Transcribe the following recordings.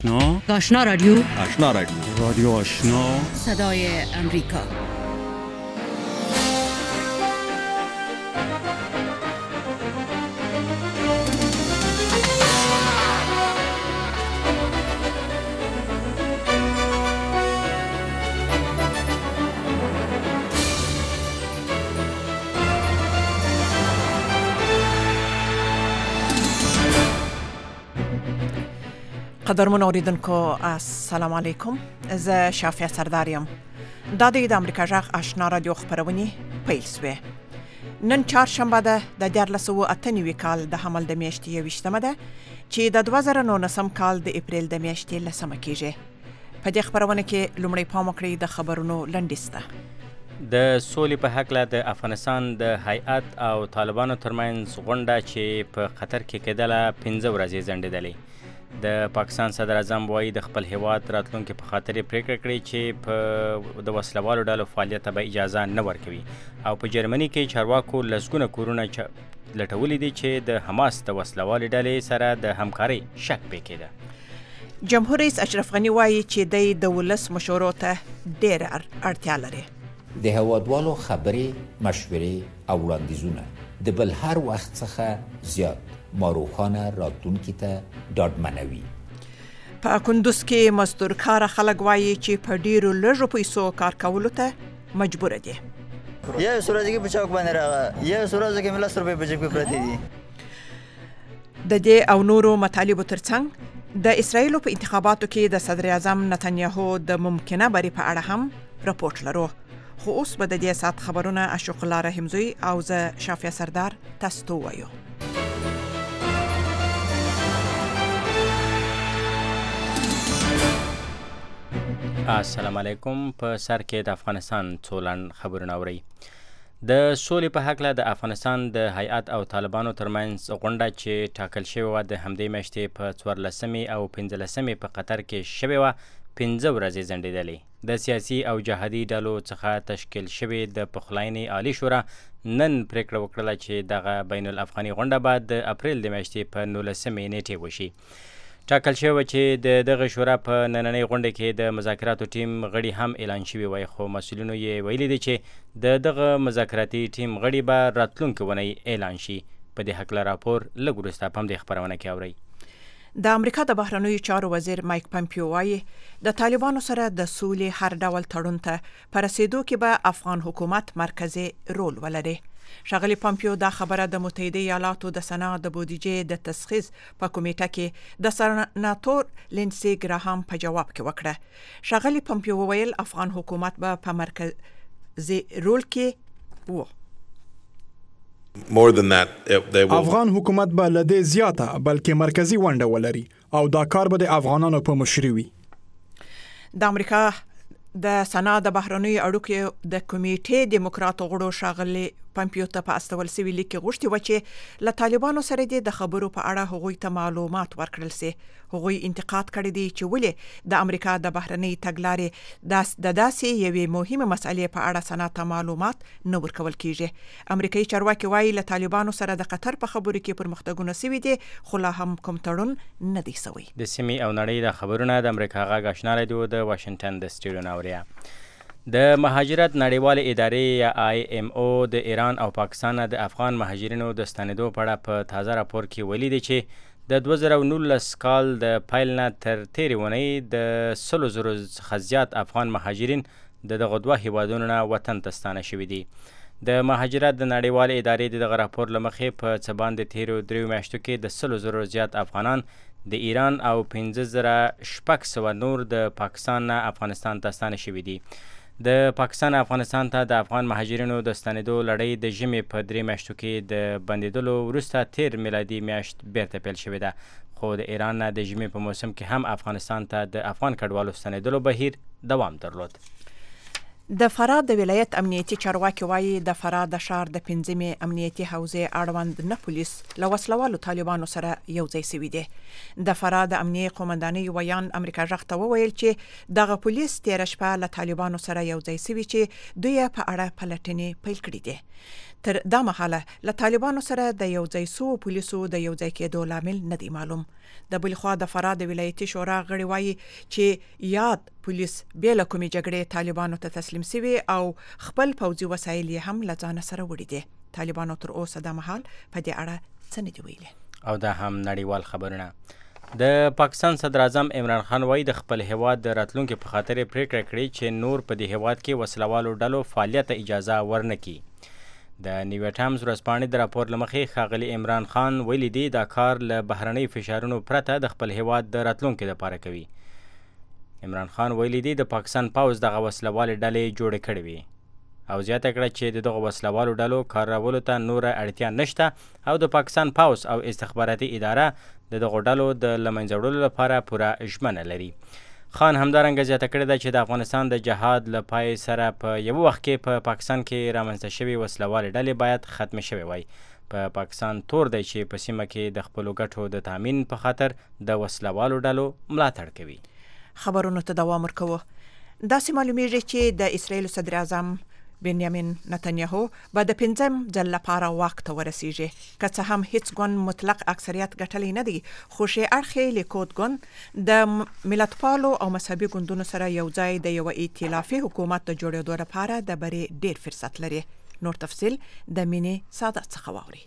آشنا رادیو رادیو آشنا صدای امریکا. قدرمن اوریدونکو السلام علیکم. زه شافیه سرداریم. دا د امریکا جغ آشنا رادیو خبرونه پیل سوې. نن چهارشنبه ده د 2008 کال د حمل د میاشتې 28مه ده چې د 2019 کال د اپریل د میاشتې 10مه کېږي. په دې خبرونه کې لومړی پام وکړئ د خبرونو لنډیسته. د سولې په هکله د افغانستان د هیئت او طالبانو ترمنځ غونډه چې په قطر کې کېدله 15 ورځې ځنډېدلې. د پاکستان صدر اعظم وایي د خپل هیواد راتلونکي په خاطر یې پریکړه کړې چې په د وسلوالو ډلو فعالیت ته به اجازه نه ورکوي. او په جرمني کې چارواکو لسګونه کورونه لټولي دي چې د حماس د وسلوالې ډلې سره د همکارۍ شک پې کېده. جمهور رئیس اشرف غني وایي چې دی د ولس مشورو ته ډېره اړتیا لري. د هیوادوالو خبرې، مشورې او وړاندیزونه د بل هر وخت څخه زیات ماروخانه راتلونکي ته ډاډمنوي. په کندوز کې مزدور کار خلک وایي چې په ډیرو لږو پیسو کار کولو ته مجبور دي. یا سورج کې په چوک باندې راغی، یا سورج کې مل 100 روپے په جیب کې پراته دي. د دې او نورو مطالبو ترڅنګ د اسرایل په انتخاباتو کې د صدر اعظم نتنیاهو د ممکنه بری په اړه هم راپورټ لرو. خو اوس به د دې سات خبرونه اشوق الله رحمزوی او زه شافیه سردار تاسو ته وایو. السلام علیکم. په سر کې د افغانستان څو لنډ خبرونه اورئ. د سولې په هکله د افغانستان د هیئت او طالبانو ترمنځ غونډه چې ټاکل شوې وه د همدې میاشتې په 14مې او 15مې په قطر کې شوې وه 15 ورځې ځنډېدلې. د سیاسي او جهادي ډلو څخه تشکیل شوې د پخلاینې عالي شورا نن پریکړه وکړله چې دغه بین الافغاني غونډه به د اپریل د میاشتې په 19مې نیټې وشي. ټاکل شوی چې د دغه شورا په نننۍ غونډه کې د مذاکراتو ټیم غړي هم اعلان شوي وای، خو مسؤلینو یې ویلي دي چې د دغه مذاکراتي ټیم غړي به راتلونکې اونۍ اعلان شي. په دې هکله راپور لږ وروسته په همدې خپرونه کې اورئ. د امریکا د بهرنیو چارو وزیر مایک پمپیو وایي د طالبانو سره د سولې هر ډول تړون ته په رسېدو کې به افغان حکومت مرکزي رول ولري. ښاغلي پمپیو دا خبره د متحده ایالاتو د صنعت د بودیجې د تشخیص په کمیټه کې د سناتور لینسي ګراهام په جواب کې وکړه. ښاغلي پمپیو وویل افغان حکومت به په مرکزي رول کې وو. افغان حکومت به له دې زیاته بلکې مرکزی ونډه ولري او دا کار به د افغانانو په مشرۍ وي. د امریکا د صنعت د بهرنیو اړیکو د کمیټې دیموکرات غړو ښاغلي پمپیو ته په استول سوي لیک کې غوښتي و چې له طالبانو سره د خبرو په اړه هغوی ته معلومات ورکړل سي. هغوی انتقاد کړی دی چې ولې د امریکا د بهرنۍ تګلارې د داسې یوې مهمه مسئلې په اړه صنعت ته معلومات نه ورکول کیږي. امریکایي چارواکي وایي له طالبانو سره د قطر په خبرو کې پرمختګونه سوي دي، خو لا هم کوم تړون نه دی سوی. د سیمې او نړۍ د خبرونه د امریکا غږ آشنا رادیو د واشنگټن د سټوډیو نه اورئ. د مهاجرت نړیوالې ادارې یا IMO د ایران او پاکستان د افغان مهاجرینو د ستنېدو په اړه په تازه راپور کې ویلي دی چې د 2019 کال د پیل نه تر تېرې اونۍ د 100,000 څخه زیات افغان مهاجرین د دغه دوه هیوادونو نه وطن ته ستانه شوي دي. د مهاجرت د نړیوالې ادارې د دغه راپور له مخې په څه باندې تېرو 3 میاشتو کې د 100,000 زیات افغانان د ایران او 15,600 نور د پاکستان نه افغانستان ته ستانه شوي دي. د پاکستان افغانستان ته د افغان مهاجرینو د ستنېدو لړۍ د ژمي په 3 میاشتو کې د بندېدلو وروسته تیر میلادي میاشت بیرته پیل شوې ده، خو د ایران نه د ژمي په موسم کې هم افغانستان ته د افغان کډوالو ستنېدلو بهیر دوام درلود. د فراه د ولایت امنیتي چارواکي وایي د فراه د ښار د 5مې امنیتي حوزې اړوند نه پولیس له وسلوالو طالبانو سره یو ځای سوي دي. د فراه د امنیې قومندانۍ ویان امریکا غږ ته وویل چې دغه پولیس تېره شپه له طالبانو سره یو ځای سوي چې دوی په اړه پلټنې پیل کړي دي. تر دا مهاله له طالبانو سره د یو ځای سو پولیسو د یو ځای کېدو لامل نه دی معلوم. د بل خوا د فراه د ولایتي شورا غړي وایي چې یاد پولیس بیا له کومې جګړې طالبانو ته تسلیم شوي او خپل پوځي وسایل یې هم له ځانه سره وړي دي. طالبانو تر اوسه د مهال په دې اړه څه نه دي ویلي. او دا هم نړیوال خبرونه. د پاکستان صدر اعظم عمران خان وایي د خپل هیواد د راتلونکي په خاطر پریکړه کړې چې نور په دې هیواد کې وسلوالو ډلو فعالیت ته اجازه ورنکړي. د نیویارک ټایمز ورځپاڼې د راپور له مخې ښاغلي عمران خان ویلي دی دا کار له بهرنۍ فشارونو پرته د خپل هیواد د راتلونکي لپاره کوي. عمران خان ویلي دی د پاکستان پوځ دغه وسلوالې ډلې جوړې کړې وي او زیاته کړه چې دغه وسلوالو ډلو کارولو ته نوره اړتیا نشته او د پاکستان پوځ او استخباراتي اداره د دغو ډلو د له منځه وړلو لپاره پوره ژمنه لري. خان همدارنګه زیاته کړې ده چې د افغانستان د جهاد له پای سره په یو وخت کې په پاکستان کې رامنځته شوي وسلوالې ډلې باید ختمې شوې وای. په پاکستان تور دی چې په سیمه کې د خپلو ګټو د تامین په خاطر د وسلوالو ډلو ملاتړ کوي. خبرونو ته دوام ورکوو. داسې معلومیږي چې د اسرائیل صدر اعظم بنیامین نتنیاهو به د 5م ځل لپاره واک ته ورسیږي. که څه هم هیڅ ګوند مطلق اکثریت ګټلی نه دی، خو ښې اړخې لیکود ګوند د ملتپالو او مذهبي ګوندونو سره یو ځای د یو ائتلافي حکومت د جوړېدو لپاره د بري ډیر فرصت لري. نور تفصیل د مینې ساده څخه واوري.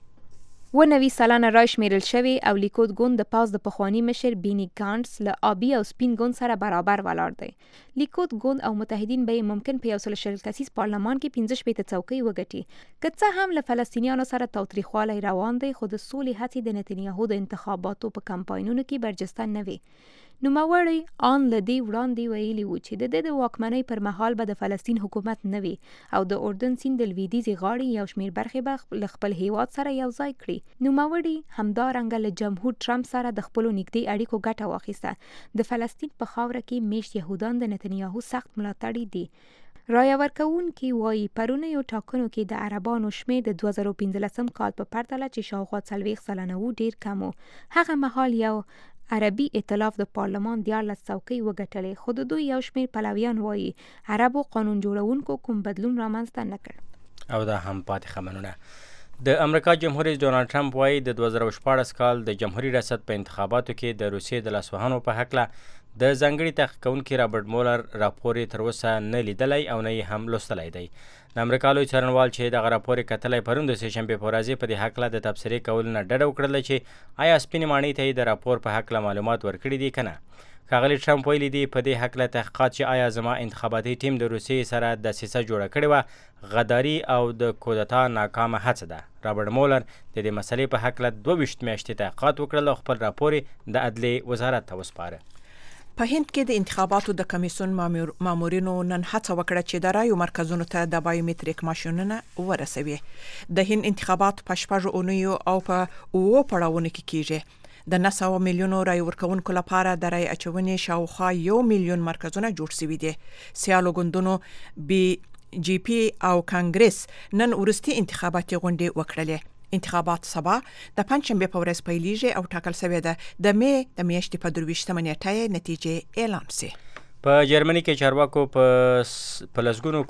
90 سلنه رای شمیرل شوی او لیکود ګوند د پاس د پخوانی مشر بینی ګانټس له آبی او سپین ګوند سره برابر ولاړ دی. لیکود ګوند او متحدین به ممکن په 140 کسیز پارلمان کې 15 شپېته څوکۍ وګټي. که څه هم له فلسطینیانو سره تاوتریخوالی روان دی، خو د سولې هڅې د نتنیاهو د انتخاباتو په کمپاینونو کې برجسته نه وي. نوموړی آن له دې وړاندې ویلي و چې د د واکمنۍ پر مهال به د فلسطین حکومت نه وي او د اردن سیند د لویدیځې غاړې یو شمېر برخې به له خپل هیواد سره یو ځای کړي. نوموړي همدارنګه له جمهور ټرمپ سره د خپلو نږدې اړیکو ګټه واخیسته. د فلسطین په خاوره کې میشت یهودان د نتنیاهو سخت ملاتړي دي. رایه ورکوونکي وایي پرونیو ټاکنو کې د عربانو شمېر د 2015 کال په پرتله چې شاوخوا 40 سلنه و ډیر کم و. هغه مهال یو عربي ائتلاف د پارلمان 14 څوکۍ وګټلې، خو د دوی یو شمېر پلویان وایي عربو قانون جوړونکو کوم بدلون رامنځته نه کړ. او دا هم پاتې خبرونه. د امریکا جمهور رئیس ډونالډ ټرمپ وایي د 2014 کال د جمهوریت ریاست په انتخاباتو کې د روسیې د لاسوهنو په هکله د ځانګړي تحقیق کوونکي رابرټ مولر راپور یې تر اوسه نه لیدلی او نه یې هم لوستلی دی. د امریکا لوی څارنوال چې دغه راپور یې کتلی پرون د سهشنبې په ورځ په دې هکله د تبصرې کولو نه ډډه وکړله چې آیا سپینې ماڼۍ ته یې د راپور په هکله معلومات ورکړي دي که نه. ښاغلي ټرمپ ویلي دي په دې هکله تحقیقات چې آیا زما انتخاباتي ټیم د روسیې سره دسیسه جوړه کړې وه غداري او د کودتا ناکامه هڅه ده. رابرټ مولر د دې مسلې په هکله 22 میاشتې تحقیقات وکړل او خپل راپور یې د عدلیې وزارت ته وسپاره. په هند کې د انتخاباتو د کمیسیون مامورینو نن هڅه وکړه چې د رایو مرکزونو ته د بایومتریک ماشینونه ورسوي. د هند انتخابات په 6 اونیو او په 9 پړاوونو کې کیږي. د 900 میلیونو رای ورکوونکو لپاره د رای اچونې شاوخوا 1 میلیون مرکزونه جوړ شوي دي. سیالو ګوندونو جی پی او کانګرس نن وروستي انتخاباتي غونډې وکړلې. انتخابات سبا د پنځشنبې په ورځ پیلیږي او ټاکل شوی ده د مې د میاشتې په 23 نیټه نتیجې اعلان شي. په جرمني کې چارواکو په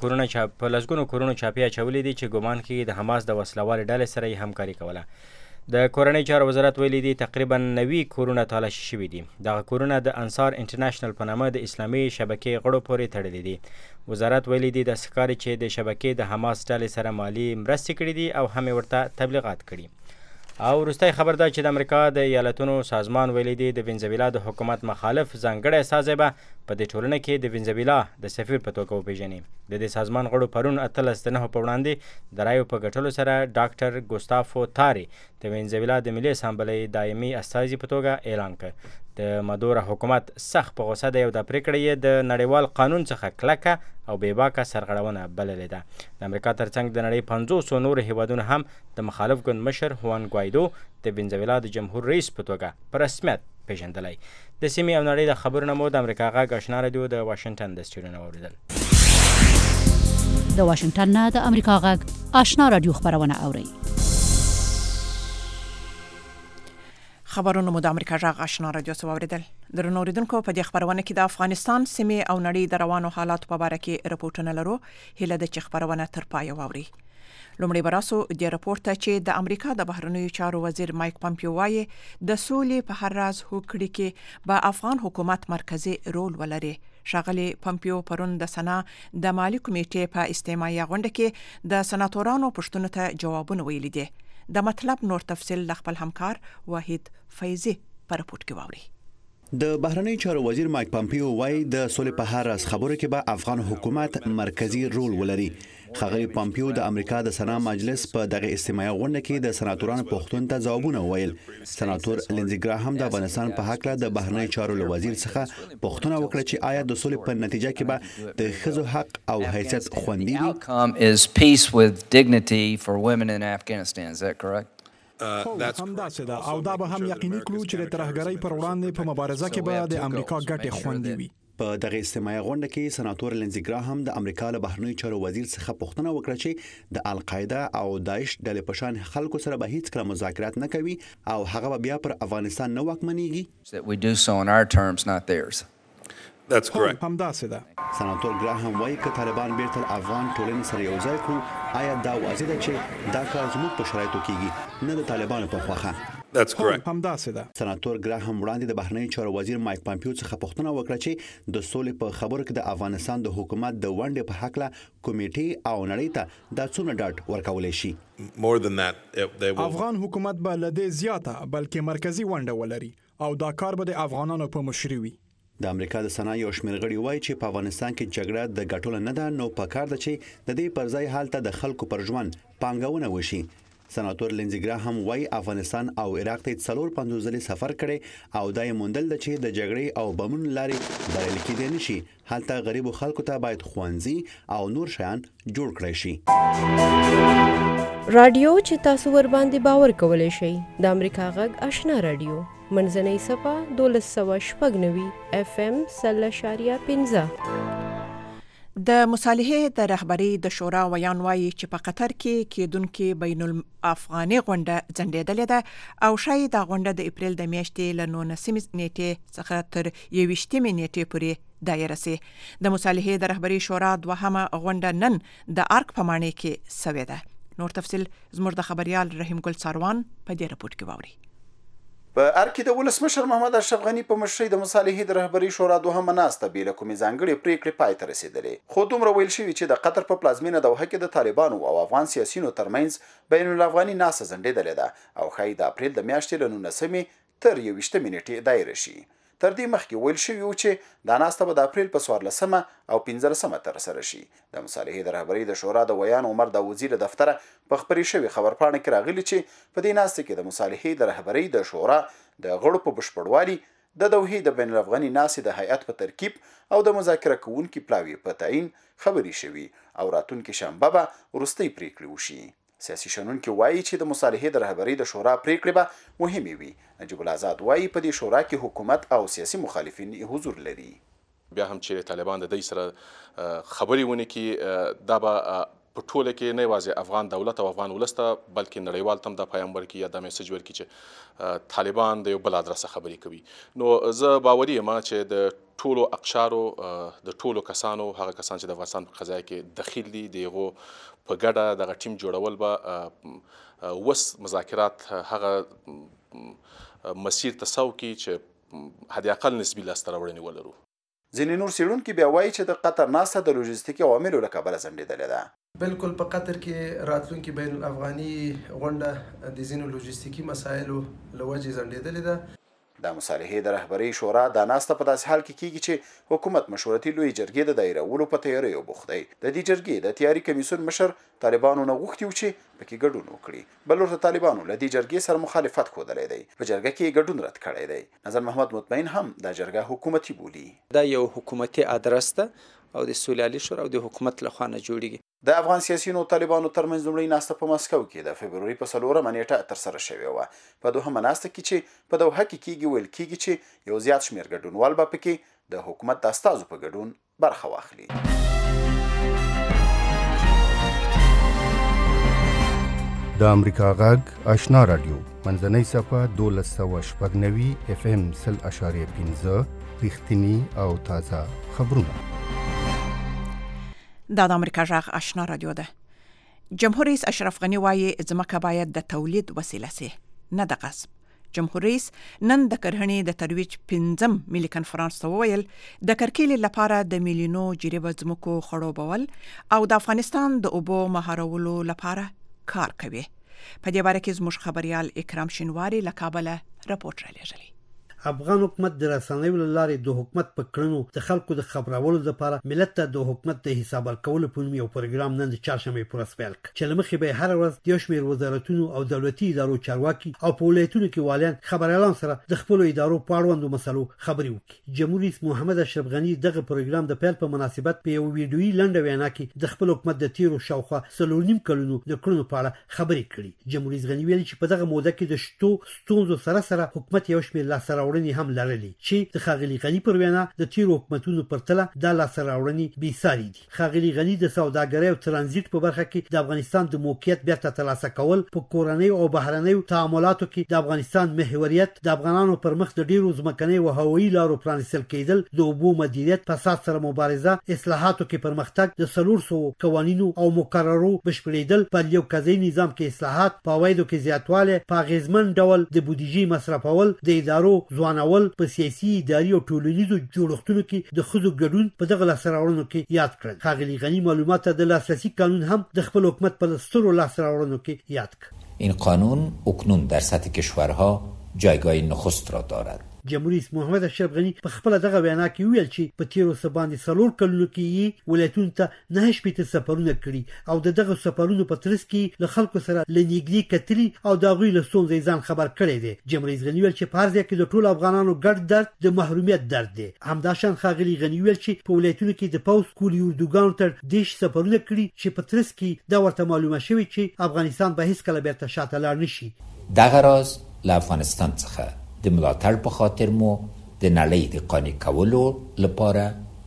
لسګونو کورونو چاپی اچولې دي چې ګمان کېږي د حماس د وسلوالې ډلې سره یې همکاري کوله. د کورنۍ چارو وزارت ویلي دي تقریبا 90 کورونه تالاشي شوي دي. دغه کورونه د انصار انټرنیشنل په نامه د اسلامي شبکې غړو پورې تړلي دي. وزارت ویلي دي د ښکاري چې د شبکې د حماس ډلې سره مالی مرستې کړي دي او هم ورته تبلیغات کړي. او وروستی خبر ده چې د امریکا د ایالتونو سازمان ویلي دی د وینزویلا د حکومت مخالف ځانګړی استازی به په دې ټولنه کې د وینزویلا د سفیر په توګه وپیژني. د دې سازمان غړو پرون 18 په وړاندې د رایو په ګټلو سره ډاکټر ګوستافو تاري د وینزویلا د ملي اسامبلۍ دایمي استازي په توګه اعلان کړ. د مادورا حکومت سخت په غوسه دی او د پریکړه یې د نړیوال قانون څخه کلکه او بېباکه سرغړونه بللې ده. د امریکا ترڅنګ د نړۍ 500 نور هیوادونه هم د مخالف ګوند مشر هوان ګوایدو د وینزویلا د جمهور رئیس په توګه په رسمیت پیژندلی. د سیمې او نړۍ د خبرونه مو د امریکا غږ آشنا راډیو د واشنګټن د سټوډیو نه واورېدل. د واشنګټن نه د امریکا غږ آشنا راډیو خبرونه اورئ. خبرونه مو د امریکا غږ آشنا راډیو څخه واوریدل. درنو اوریدونکو په دې خبرونه کې د افغانستان سیمې او نړۍ د روانو حالات په اړه کې رپورټونه لرو. هیله ده چې خبرونه تر پای واوري. لومړی براسو د راپورته چې د امریکا د بهرنیو چارو وزیر مایک پامپیو وایي د سولې په هر راز هوکړې کې به افغان حکومت مرکزی رول ولري. ښاغلي پامپیو پرون د سنا د مالی کمیټې په استماعي غونډه کې د سناتورانو پوښتنو ته جوابونه ویلي دي. د مطلب نور تفصیل د خپل همکار واحد فیضی په راپورټ کې واوري. د بهرنیو چارو وزیر مایک پامپیو وایي د سولې په هر راز خبرو کې به افغان حکومت مرکزی رول ولري. ښاغلي پامپیو د امریکا د سنا مجلس په دغه استماعي غونډه کې د سناتورانو پوښتنو ته ځوابونه وویل. سناتور لینزي ګراهام د افغانستان په حق له د بهرنیو چارو له وزیر څخه پوښتنه وکړه چې آیا د سولې په نتیجه کې به د ښځو حق او حیثیت خوندي وي. is peace with dignity for women in Afghanistan. Is that correct? همداسې ده او دا به هم یقیني کړو چې د ترهګرۍ پر وړاندې په مبارزه کې به د امریکا ګټې خوندي وي. په دغه استماعي غونډه کې سناتور لینزي ګراهام د امریکا له بهرنیو چارو وزیر څخه پوښتنه وکړه چې د القاعده او داعش ډلې په شان خلکو سره به هیڅ کله مذاکرات نه کوي او هغه به بیا پر افغانستان نه واکمنېږي. That we do so on our terms, not theirs. That's correct. همداسې ده. سناتور ګراهام وایي که طالبان بیرته افغان ټولنې سره یو ځای کړو آیا دا واضح ده چې دا کار زموږ په شرایطو کېږي نه د طالبانو په خوښه. That's correct. همداسې ده. سناتور ګراهام وړاندې د بهرنیو چارو وزیر مایک پامپیو څخه پوښتنه وکړه چې د سولې په خبرو کې د افغانستان د حکومت د ونډې په حق له کمیټې او نړۍ ته دا څومره ډاډ ورکولی شي. More than that, they will. افغان حکومت به له دې زیاته بلکې مرکزی ونډه ولري او دا کار به د افغانانو په مشري وي. د امریکا د سنا یو شمېر غړي وایي چې په افغانستان کې جګړه د ګټلو نه ده نو پکار ده چې د دې پر ځای حالت د خلکو پر ژوند پانګونه وشي. سناتور لینزي ګراهام وایي افغانستان او عراق ته 450 ځلې سفر کړي او دا یې موندل ده چې د جګړې او بمونو لارې بریالي کېدای نه شي. هلته غریبو خلکو ته باید ښوونځي او نور شیان جوړ کړی شي. رادیو چې تاسو ور باندې باور کولی شئ د امریکا غږ آشنا رادیو منځنۍ صفه 1296 FM 0.15. د مصالحې د رهبری د شورا ویان وایي چې په قطر کې کېدونکې بین الافغاني غونډه ځنډېدلې ده او شاید دا غونډه د اپریل د میاشتې له 19 نیټې څخه تر 21 نیټې پورې دایره سي. د مصالحې د رهبری شورا دوهمه غونډه نن د ارک په معنی کې سوې ده. نور تفصیل زموږ د خبريال رحیم ګل ساروان په دې راپورټ کې واوري. په ارکی د ولسمشر محمد اشرف غنی په مشرۍ د مصالحې د رهبری شورا دوهمه ناسته بې له کومې ځانګړې پریکړې پای ته رسېدلې خو دومره ویل شوي چې د قطر په پلازمینه دوحه کې د طالبانو او افغان سیاسیونو ترمنځ بین الافغاني ناسته ځنډېدلې ده او ښایي د اپریل د میاشتې له 19 تر 21 نیټې دایره شي. تر دې مخکې ویل شوي و چې دا ناسته به د اپریل په 14 او 15 ترسره شي. د مصالحې د رهبری د شورا د ویان عمر داوودزي له دفتره په خبري شوي خبرپاڼه کې راغلي چې په دې ناسته کې د مصالحې د رهبری د شورا د غړو په بشپړوالي د دوحې د بین الافغاني ناسې د هیئت په ترکیب او د مذاکره کوونکي پلاوي په تعیین خبري شوي او راتلونکي شنبه به وروستۍ پریکړې وشي. سیاسي شنونکي وایي چې د مصالحې د رهبری د شورا پریکړې به مهمې وي. نجیب الآزاد وایي په دې شورا کې حکومت او سیاسي مخالفین حضور لري. بیا هم چې طالبان د دې سره خبري ونه کې دا به په ټوله کې نه یوازې افغان دولت او افغان ولس ته بلکې نړیوال ته هم دا پیغام ورکړي یا دا میسج ورکړي چې طالبان د یو بل ادرسه خبرې کوي. نو زه باوري یم چې د ټولو اقشارو د ټولو کسانو هغه کسان چې د افغانستان په قضیه کې دخیل دي دغه په ګډه دغه ټیم جوړول به وس مذاکرات هغه مسیر ته سو کې چې حد اقل نسبي لاسته راوړنې ولرو. ځینې نور څېړونکي بیا وایي چې د قطر ناسته د لوژستیکي عواملو له کبله ځنډېدلې ده. بالکل په قطر کې راتلونکي بین الافغاني غونډه د ځینو لوژستیکي مسایلو له وجې ځنډېدلې ده. د مصالحې د رهبرۍ شورا دا ناسته په داسې حال کې کیږي چې حکومت مشورتي لوی جرګې د دایرولو په تیاریو بوخت دی. د دې جرګې د تیاری کمیسیون مشر طالبانو نه غوښتي و چې پکې ګډون وکړي. بل ورته طالبانو له دې جرګې سره مخالفت ښودلی دی. په جرګه کې ګډون رد کړی دی. نظر محمد مطمئن هم دا جرګه حکومتي بولي. دا یو حکومتي ادرس ده او د سولالي شورا او د حکومت لخوا نه جوړیږي. د افغان سیاسیونو طالبانو ترمنځ لومړی ناسته په مسکو کې د فبروري په 4 نیټه ترسره شوې وه. په دوهمه ناسته کې چې په دوحه کې کیږي ویل کیږي چې یو زیات شمېر ګډونوال به پکې د حکومت د استازو په ګډون برخه واخلي. د امریکا غږ آشنا رادیو منځنۍ صفحه 1290 FM 0.15 رښتینی او تازه خبرونه. دا د امریکا غږ آشنا رادیو ده. جمهور رئیس اشرف غنی وایي ځمکه باید د تولید وسیله سي، نه د غصب. جمهور رئیس نن د کرهڼې د ترویج 5م ملي کنفرانس ته وویل د کرکیلې لپاره د میلیونو جریبه ځمکو خړوبول او د افغانستان د اوبو مهارولو لپاره کار کوي. په دې باره کې زموږ خبريال اکرام شینواری له کابل راپورټ رالیږلی. افغان حکومت د رسنیو له لارې د حکومت په کړنو د خلکو د خبرولو لپاره ملت ته د حکومت د حساب ورکولو په نوم یو پروګرام نن د چهارشنبې په ورځ پیل کړ، چې له مخې به هر ورځ د یو شمېر وزارتونو او دولتي ادارو چارواکي او په ولایتونو کې والیان خبريالان سره د خپلو ادارو په اړوندو مسلو خبرې وکړي. جمهور رئیس محمد اشرف غنی دغه پروګرام د پیل په مناسبت په یو ویډیویي لنډه وینا کې د خپل حکومت د تیرو شاوخوا 3.5 کلونو د کړنو په اړه خبرې کړې. جمهور رئیس غنی ویلي چې په دغه موده کې د شتو ستونزو سره حکومت یو شمېر لاسته راوړنې هم لرلې، چې د ښاغلي غني پر وینا د تیرو حکومتونو پرتله د لاسته راوړنې بې ساري دي. ښاغلي غني د سوداګرۍ او ترانزیت په برخه کې د افغانستان د موقعیت بیرته ترلاسه کول، په کورنۍ او بهرنیو تعاملاتو کې د افغانستان محوریت، د افغانانو پر مخ د ډیرو ځمکنۍ او هوایي لارو پرانیستل کېدل، د اوبو مدیریت، فساد سره مبارزه، اصلاحاتو کې پرمختګ، د 400 قوانینو او مقررو بشپړېدل، په یو کځای نظام کې اصلاحات، په عوایدو کې زیاتوالی، په اغیزمن ډول د بودیجې مصرفول، د ادارو ځوانول، په سیاسي، اداري او ټولنیزو جوړښتونو کې د ښځو ګډون په دغه لاسته راوړنو کې یاد کړل. ښاغلي غني معلومات د لاسرسي قانون هم د خپل حکومت په سترو لاسته راوړنو کې یاد کړ. این قانون اکنون در سطح کشورها جایگاه نخست را دارد. جمهور رئیس محمد اشرف غنی په خپل دغه وینا کې ویل چې په تیرو سباندې 4 کلونو کې ولایتونو ته 9 شپېته سفرونه کړي او دغه سفرونو په ترڅ کې له خلکو سره لنیګلي کتري او د غوی له ستونزې ځان خبر کړي دي. جمهور رئیس غنی ویل چې په هر ځای کې د ټولو افغانانو ګډ درد د محرومیت درد دی. همداشان ښاغلي غنی ویل چې په ولایتونو کې د پوز کولی اردوګانو تر دیش سفرونه کړي چې په ترڅ کې دا ورته معلومه شوی چې افغانستان به هیڅ کله بیرته شاته لاړ نشي. دغه راز له افغانستان څخه د ملاتړ په خاطر مو د نړۍ د قانع کولو لپاره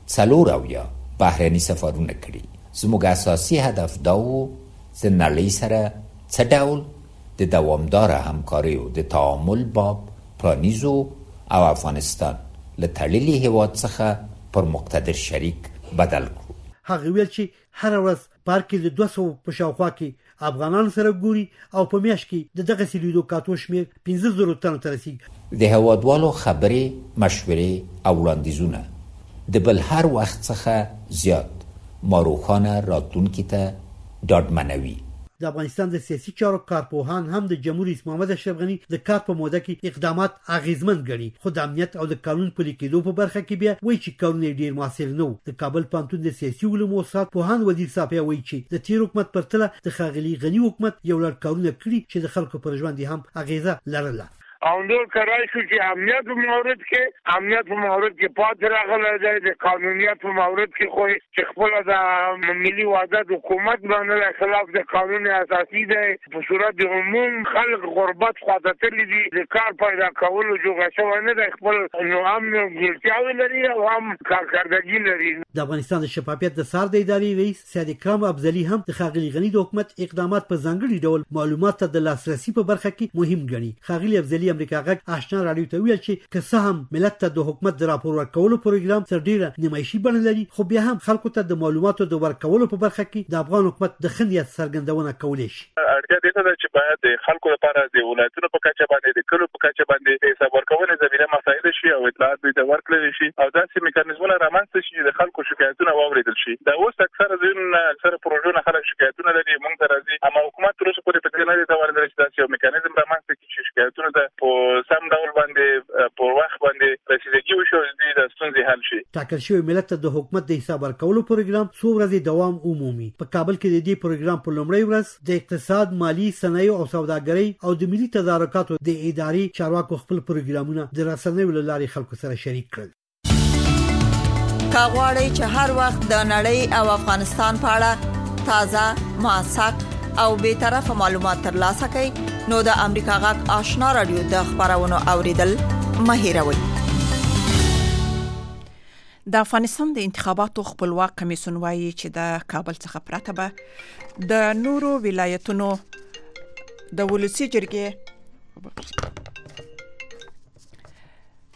4 بهرني سفرونه کړي. زموږ اساسي هدف دا و چې نړۍ سره څه ډول د دوامداره همکارۍ او د تعامل باب پرانیزو او افغانستان له تړلي هیواد څخه پر مقتدر شریک بدل کړو. هغه ویل چې هر ورځ پارکې د 200 په شاوخوا کې افغانان سره ګوري او په میاشت کې د دغه سلیدو کاتو شمیر 15000 تنو ته رسیږي. د هوادوالو خبرې، مشورې او وړاندیزونه د بل هر وخت څخه زیات ما روښانه راتلونکي ته ډاډمنوي. د افغانستان د سیاسي چارو کارپوهان هم د جمهور رئیس محمد اشرف غنی د کار په موده کې اقدامات اغیزمن ګڼي، خو د امنیت او د قانون پلي کېدو په برخه کې بیا وایي چې کارونه ډیر موثر نه وو. د کابل پوهنتون د سیاسي علومو استاد پوهاند وزیر صافی وایي چې د تیر حکومت پرتله د ښاغلي غنی حکومت یو لړ کارونه کړي چې د خلکو پر ژوند هم اغیزه لرله. او نور کرای شو چې امنیت په مورد کې پاتې راغلی دی. د قانونیت په مورد کې خو چې خپل د ملي وحدت حکومت باندې خلاف د قانون اساسي دی. په صورت د عموم خلک غربت خواته تللی دي، د کار پیدا کولو جوړه شوی نه دی. خپل نو هم ګلتیاوې لري او هم کارکردګي لري. د افغانستان د شفافیت د سار د ادارې رئیس سید اکرام افضلي هم د ښاغلي غني د حکومت اقدامات په ځانګړي ډول معلومات ته د لاسرسي په برخه کې مهم ګڼي. ښاغلي افضلي امریکا غږ آشنا رادیو ته ویل چې که څه هم ملت ته د حکومت د راپور ورکولو پروګرام تر ډیره نمایشي بڼه لري، خو بیا هم خلکو ته د معلوماتو د ورکولو په برخه کې د افغان حکومت د ښه نیت څرګندونه کولی شي. اړتیا دې ته چې باید د خلکو لپاره د ولایتونو په کچه باندې د کلو په کچه باندې حساب ورکونې زمینه مساعده شي او اطلاعات به ورکړل شي او داسې میکانیزمونه رامنځته شي د خلکو شکایتونه واوریدل شي. دا اوس اکثره پروژونه خلک شکایتونه لري، مونږ ته راځي، اما حکومت تر اوسه پورې په دې نه دی دا ورته چې داسې یو میکانیزم رامنځته کړي چې شکایتونه ته په سم ډول باندې په وخت باندې رسیدګي وشي او د ستونزې حل شي. ټاکل شوی ملت ته د حکومت د حساب ورکولو پروګرام څو ورځې دوام عمومي. په کابل کې د دې پروګرام په لومړۍ ورځ د اقتصاد، مالی، صنایع او سوداګرۍ او د ملي تدارکاتو د ادارې چارواکو خپل پروګرامونه د رسنیو له لارې خلکو سره شریک کړل. کاغوري چې هر وخت د نړۍ او افغانستان په اړه تازه، موثق او به طرفه معلومات ترلاسه کړئ نو د امریکا غږ آشنا رادیو د خبرونو اوریدل مه هیروئ. د افغانستان د انتخاباتو خپلواک کمیسیون وایي چې د کابل څخه پرته به د نورو ولایتونو د ولسی جرګې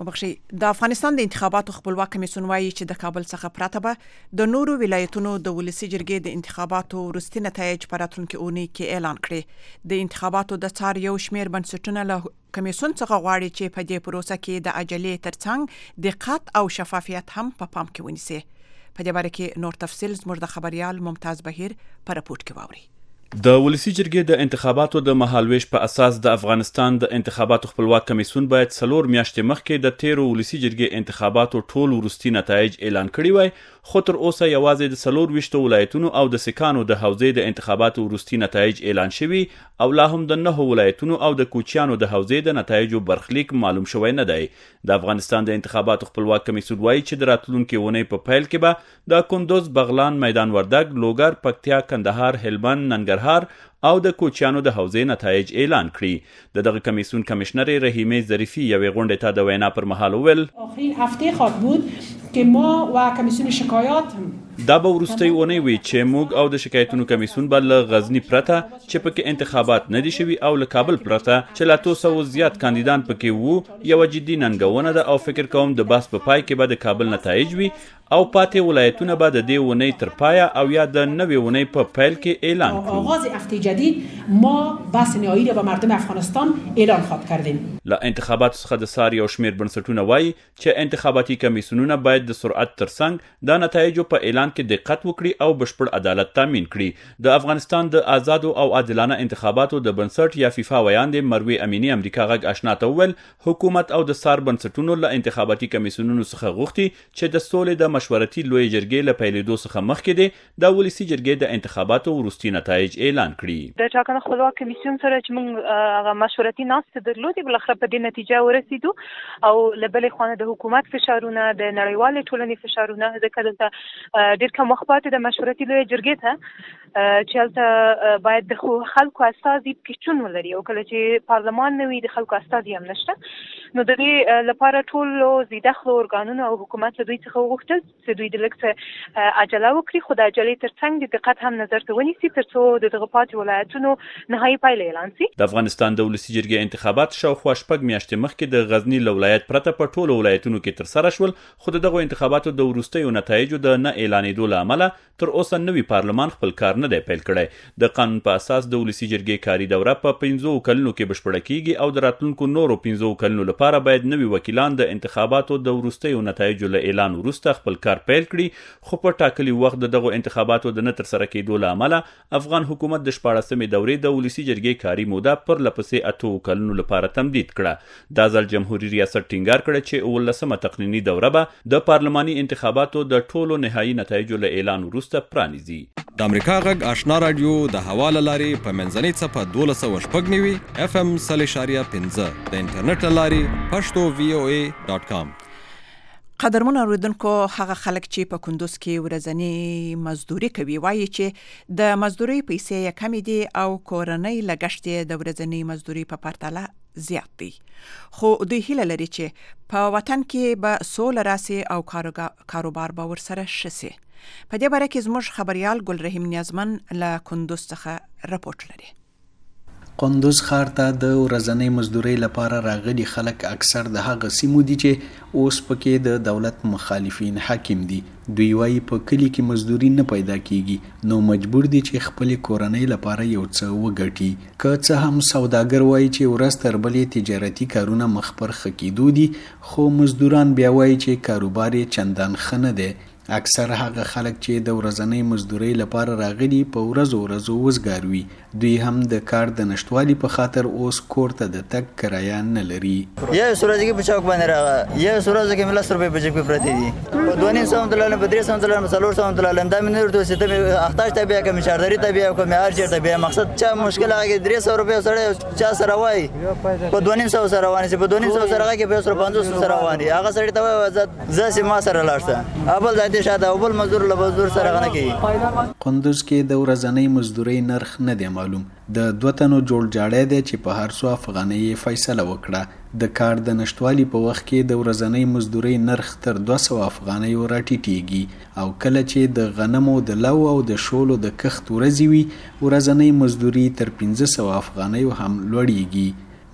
وبخښي د افغانستان د انتخاباتو خپلواک کمیسیون وایي چې د کابل څخه پرته به د نورو ولایتونو د ولسی جرګې د انتخاباتو وروستي نتایج په راتلونکي اونۍ کې اعلان کړي. د انتخاباتو د څار یو شمېر بنسټونه له کمیسیون څخه غواړي چې په دې پروسه کې د عجلې ترڅنګ دقت او شفافیت هم په پام کې ونیسي. په دې باره کې نور تفصیل زموږ د خبريال ممتاز بهیر په راپورټ کې واوري. د ولسی جرګې د انتخاباتو د مهالويش په اساس د افغانستان د انتخاباتو خپلواک کمیسیون باید 4 میاشتې مخکې د 13 ولسی جرګې انتخاباتو ټول وروستي نتایج اعلان کړي وای، خو تر اوسه یوازې د 24 ولایتونو او د سکانو د حوزې د انتخاباتو وروستي نتایج اعلان شوي او لا هم د 9 ولایتونو او د کوچیانو د حوزې د نتایجو برخلیک معلوم شوی نه دی. د افغانستان د انتخاباتو خپلواک کمیسیون وایي چې د راتلونکي اونۍ په پیل کې به د کندوز، بغلان، میدان وردګ، لوګر، پکتیا، کندهار، هلمند، ننګرهار او د کوچیانو د حوزې نتایج اعلان کړي. د دغه کمیسیون کمشنر رحیمه ظریفی یوې غونډې ته د وینا پر مهال وویل آخرین هفته خواهد بود که ما و کمیسیون شکایات دا به وروستۍ اونۍ وي چې موږ او د شکایتونو کمیسیون به له غزني پرته چې پکې انتخابات نه دي شوي او له کابل پرته چې لا 200 زیات کاندیدان پکې وو یوه جدي ننګونه ده او فکر کوم د بحث په پای کې به د کابل نتایج وي او پاتې ولایتونه به د دې اونۍ تر پایه او یا د نوې اونۍ په پیل کې اعلان کړو. آغاز هفته جدید ما بحث نهایی را به مردم افغانستان اعلان خواهد کردیم. له انتخاباتو څخه د سار یو شمېر بنسټونه وایي چې انتخاباتي کمیسیونونه باید د سرعت ترڅنګ د نتایجو په اعلان کې دقت وکړي او بشپړ عدالت تامین کړي. د افغانستان د آزادو او عادلانه انتخاباتو د بنسټ یا فیفا ویاندې مروي امینی امریکا غږ آشنا ته وویل حکومت او د سار بنسټونو له انتخاباتي کمیسیونونو څخه غوښتي چې د سولې د مشورتي لوی جرګې له پیلېدو څخه مخکې دی د ولسی جرګې د انتخاباتو وروستي نتایج اعلان کړي. د ټاکنو خپلواک کمیسیون سره چې موږ هغه مشورتي ناستې درلودې بلخره په دې نتیجه ورسېدو او له بلې خوا د حکومت فشارونه د نړیوالې ټولنې فشارونه ځکه دلته ډېر کم وخت پاتې د مشورتي لوی جرګې ته چې هلته باید د خلکو استازي پکې چون ولري او کله چې پارلمان نه وي د خلکو استازي هم نشته نو د دې لپاره ټولو زیدخلو ارګانونو او حکومت له دوی څخه وغوښتل چې دوی د لږ څه عجله وکړي خو د عجلې ترڅنګ د دقت هم نظر ته ونیسي تر څو د دغه پاتې ولایتونو نهایي پایله اعلان شي. د افغانستان د ولسی جرګې انتخابات شاوخوا 6 میاشتې مخکې د غزني له ولایت پرته په ټولو ولایتونو کې ترسره شول، خو دغه انتخاباتو د وروستیو نتایجو د نه اعلانېدو له امله تر اوسه نوی پارلمان خپل کار نه دی پیل کړی. د قانون په اساس د ولسی جرګې کاري دوره په 15 کلونو کې بشپړه کیږي او د راتلونکو نورو 15 کلونو لپاره باید نوی وکیلان د انتخاباتو د وروستیو نتایجو له اعلان وروسته خپل کار پیل کړي، خو په ټاکلي وخت دغه انتخاباتو د نه ترسره کېدو له امله افغان حکومت د 14مې دورې د ولسی جرګې کاري موده پر لپسې 8 کلونو لپاره تمدید کړه. دا ځل جمهوریت ریاست ټینګار کړ چې 19مه تقنینی دوره به د پارلماني انتخاباتو د ټولو نهایي نتایجو له اعلان وروسته پرانیزي. د امریکا غږ آشنا رادیو د حواله لاري په منځنۍ څپه 1290 FM 3.15 د انټرنیټ لاري pashto.voa.com. قدرمن اوریدونکو، هغه خلک چې په کندوز کې ورځنی مزدوري کوي وایي چې د مزدوري پیسې یې کمې دي او کورنۍ لګښت یې د ورځنی مزدوري په پرتله زیات دی، خو دوی هیله لري چې په وطن کې به سوله راسي او کاروبار به ورسره شسي. په دې باره کې زموږ خبريال ګلرحیم نیازمن له کندوز څخه راپورټ لري. کندوز ښار ته د ورځنۍ مزدورۍ لپاره راغلي خلک اکثر د هغه سیمو دي چې اوس پکې د دولت مخالفین حاکم دي. دوی وایي په کلی کې مزدوري نه پیدا کیږي نو مجبور دي چې خپل کورنۍ لپاره یو څه وګټي. که څه هم سوداګر وایي چې ورځ تر بلې تجارتي کارونه مخ پر ښه کېدو دي، خو مزدوران بیا وایي چې کاروبار یې چندان ښه نه دی. اکثر هغه خلک چې د ورځنۍ مزدورۍ لپاره راغلي په ورځو وزګار وي. دوی هم د کار د نشټوالي په خاطر اوس کور ته د تګ کرایه نه لري. یا سورج کې په چوک باندې راغی، یا سورج کې مل 100 روپے په جیب کې پرتی دي. په 200 دلار په 300 دلار په 400 دلار دا مې نور ته ستې احتاج ته بیا کوم شارداري ته بیا کوم هر چیرته بیا مقصد چا مشکل هغه 300 روپے سره چا سره وای په 200 سره روان شي، په 200 سره هغه په 150 سره روان دي. هغه سړی ته وای ځکه ما سره لاړ ابل ځای شاته او بل مزدور له مزدور سره غنه کوي. کندوز کې د ورځنۍ مزدورۍ نرخ نه دی معلوم. د دوه تنو جوړ جاړی دی چې په هر څو افغانۍ فیصله وکړه. د کار د نشټوالي په وخت کې د ورځنۍ مزدورۍ نرخ تر 200 افغانۍ راټیټیږي او کله چې د غنمو د لو او د شولو د کښت ورځې وي ورځنۍ مزدوري تر 1500 افغانۍ هم لوړیږي.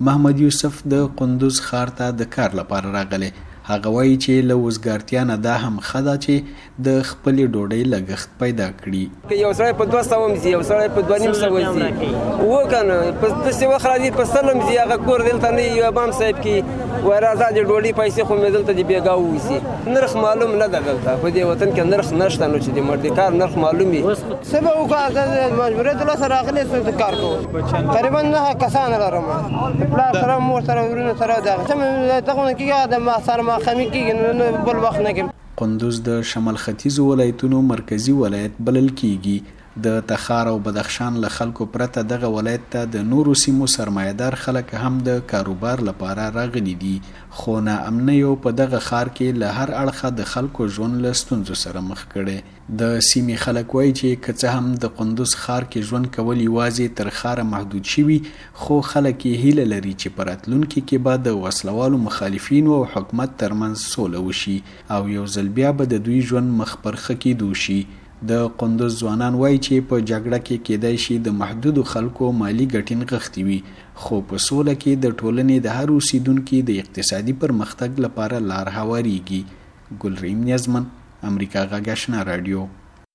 محمد یوسف د قندوز ښار ته د کار لپاره راغلی. هغه وایي چې له وزګارتیا نه دا هم ښه ده چې د خپلې ډوډۍ لګښت پیدا کړي. که یو سړی په 200 ځي، یو سړی په 250 ځي، و که نه په داسې وخت راځي په 100 ځي، هغه کور دلته نه وي. امام صاحب کې وایي راځه د ډوډۍ پیسې خو مې دلته د بېګا وویسي. نرخ معلوم نه ده دلته په دې وطن کې، نرخ نشته نو چې د مردکار نرخ معلوم وي. څه به وکړو؟ مجبوریت له سره راغلی څه کار کوو. تقریبا 9 کسان لرم، پلار سره مور سره ورونه سره دغه کېږي د ما سره خامي کېږي بل وخت نه کې. قندوز د شمال ختیځو ولایتونو مرکزی ولایت بلل کېږي. د تخار او بدخشان له خلکو پرته دغه ولایت ته د نورو سیمو سرمایه‌دار خلک هم د کاروبار لپاره راغلي دي، خو ناامنیو په دغه ښار کې له هر اړخه د خلکو ژوند له ستونزو سره مخ کړي. د سیمې خلک وایي چې که څه هم د قندوز ښار کې ژوند کول یوازې تر ښاره محدود شوي، خو خلک یې هیله لري چې په راتلونکي کې به د وسلوالو مخالفینو او حکومت ترمنځ سوله وشي او یو ځل بیا به د دوی ژوند مخ پر ښه کېدو شي. د قندوز ځوانان وایي چې په جګړه کې کېدای شي د محدودو خلکو مالی ګټې نغښتې وي، خو په سوله کې د ټولنې د هر اوسیدونکي د اقتصادي پرمختګ لپاره لار هواریږي. ګلریم نیازمن، امریکا غږ آشنا رادیو.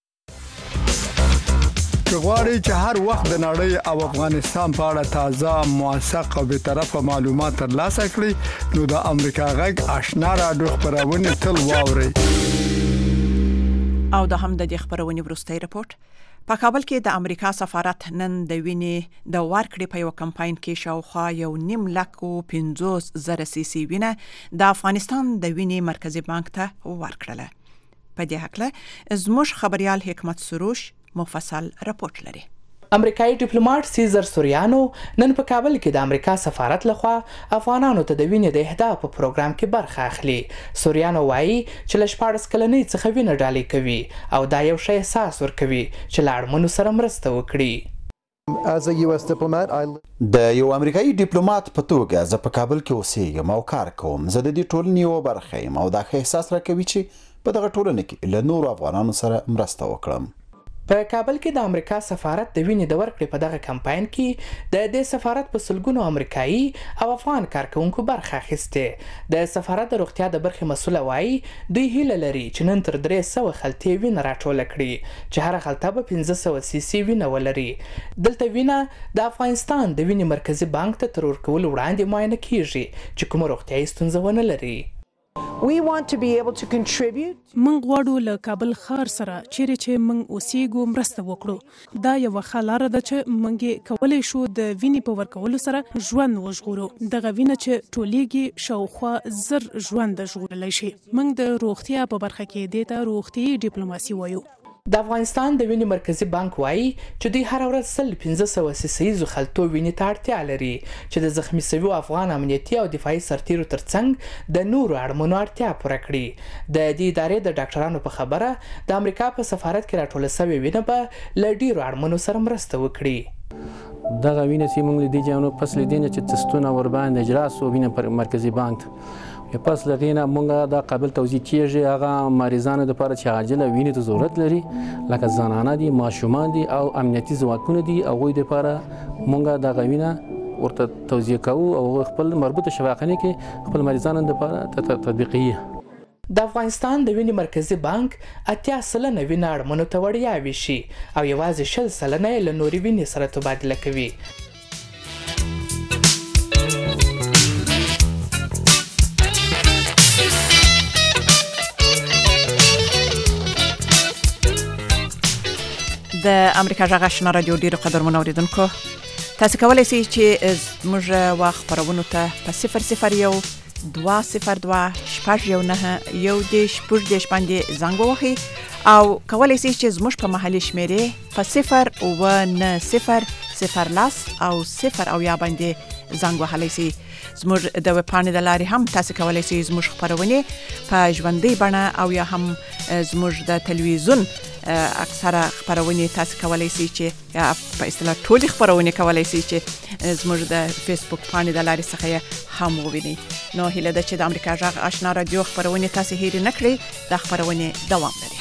که غواړئ چې هر وخت د نړۍ او افغانستان په اړه تازه، موثق او بی‌طرفه معلومات ترلاسه کړئ، نو د امریکا غږ آشنا رادیو خبرونه تل واورئ. او د هم د دې خبرونې وروستۍ رپورت. په کابل کې د امریکا سفارت نن د وینې د ورکړې په یو کمپاین کې شاوخوا 1,50,000 سیسي وینه د افغانستان د وینې مرکزی بانک ته ورکړله. په دې هکله زموږ خبريال حکمت سروش مفصل رپورت لري. امریکایي ډیپلوماټ سیزر سوریانو نن په کابل کې د امریکا سفارت لخوا افغانانو ته د وینې د اهدا په پروګرام کې برخه اخلي. سوریانو وایي چې له 14 کلنۍ څخه وینه ډالۍ کوي او دا یو شی احساس ورکوي چې له اړمنو سره مرسته وکړي. د یو امریکایي ډیپلوماټ په توګه زه په کابل کې اوسېږم او کار کوم. زه د دې ټولنې یوه برخه یم او دا ښه احساس راکوي چې په دغه ټولنه کې له نورو افغانانو سره مرسته وکړم. په کابل کې د امریکا سفارت د وینې د ورکړې په دغه کمپاین کې د دې سفارت په سلګونو امریکایي او افغان کارکونکو برخه اخیسته. د سفارت د روغتیا د برخې مسؤل وایي دوی هیله لري چې نن تر 300 خلطې وینه راټوله کړي چې هر خلطه به 1500 سیسي وینه ولري. دلته وینه د افغانستان د وینې مرکزی بانک ته تر ورکولو وړاندې معاینه کیږي چې کومه روغتیايي ستونزه ونه لري. من غواړو له کابل ښار سره چیرې چې من اوسېږو مرسته وکړو. دا یو ښه لاره ده چې موږ کولی شو د وینې په ورکولو سره ژوند وژغورو. دغه وینه چې ټولیږي شاوخوا 1000 ژوند ژغورلی شي. موږ د روغتیا په برخه کې دې ته روغتیايي ډیپلوماسي وایو. د افغانستان د وینې مرکزی بانک وایي چې دوی هر ورځ 1500 سیسیزو خلطو وینې ته اړتیا لري چې د زخمی شویو افغان امنیتي او دفاعي سرتیرو ترڅنګ د نورو اړمنو اړتیا پوره کړي. د دې ادارې د ډاکټرانو په خبره د امریکا په سفارت کې راټوله شوې وینه به له ډیرو اړمنو سره مرسته وکړي. دغه وینه چې موږ لیدې جنو پس لیدنه چې تستونه ور باندې اجراس او وینه پر مرکزی بانک یا پس لغینه مونږه د قابل توزیع کیږي هغه مریضانو لپاره چې عاجله وینې ته ضرورت لري لکه زنانه دي، ماشومان دي او امنیتي ځواکونه دي. هغوی لپاره مونږه د غوینه ورته توزیع کوو او خپل مربوطه شفاخانه کې خپل مریضانو لپاره تطبیقي. د افغانستان د وینې مرکزی بانک 80% وینه اړمنو ته وړیا ویشي او یوازې 60% له نوري وینې سره تبادله کوي. د امریکا غږ آشنا رادیو ډیرو قدرمنو اوریدونکو، تاسو کولی شئ چې زموږ وخت خبرونو ته په 001 202 619 1 باندې زنګ ووهئ او کولی شئ چې زموږ په محلي شمیرې په 090 0 او 0 او یا باندې زنګ وهلی شئ. زموږ د ویبپاڼې د لارې هم تاسو کولی شئ زموږ خبرونې په ژوندۍ بڼه او یا هم زموږ د تلویزیون اکثره خبرونه تاسو کولی شئ چې په اصطلاح ټولې خبرونه کولی شئ چې زموږ د فیسبوک باندې د لارې څخه هم ووینئ. نو هیله ده چې د امریکا غږ آشنا رادیو خبرونه تاسو هېر نه کړئ. د خبرونه دوام لري.